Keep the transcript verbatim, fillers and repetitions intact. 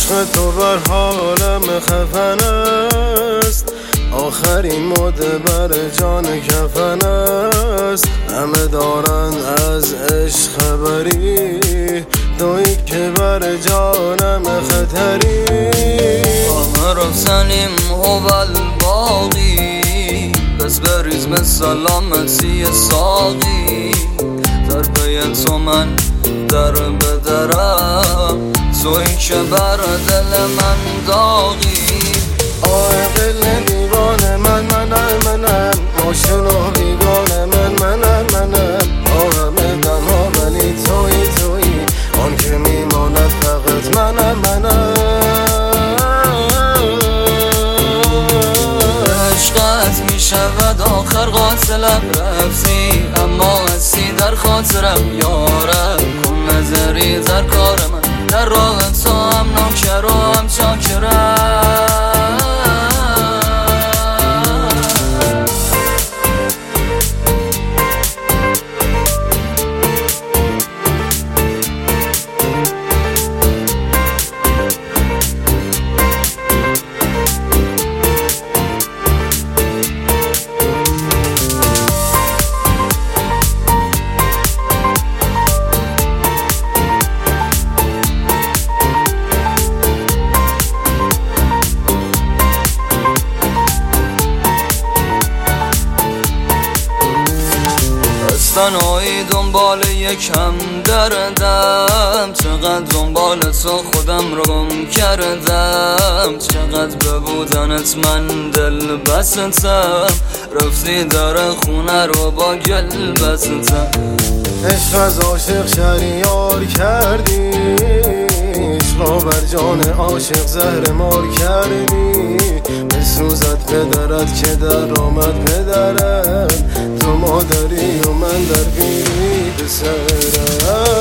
عشق تو بر حالم خفن است، آخرین مده بر جان کفن است. همه دارند از عشق خبری، تویی که بر جانم خطری. عمر سنیم هو الباقی، بس بریز به سلامتی ساقی. در پی تو من در بدرم، تویی که بر دل من داغی. عاقل دیوانه من منم منم، آشنا بیگانه من منم منم. آهم تنها ولی تویی تویی، آن که میماند فقط منم منم. عشقت میشود آخر قاتلم، رفتی اما هستی در خاطرم. یارم کن نظری در کار من، در راه تو هم نوکر و هم چاکرم. تنهایی دنبال یکم دردم، چقدر دنبال تو خودم رو گم کردم. چقدر به بودنت من دل بستم، رفتی در خونه رو با گل بستم. عشق از عاشق شهریار کردی، عشق را بر جان عاشق زهر مار کردی. بسوزد پدرت که در آمد پدرم، تو مادری و من در پیری پسرم.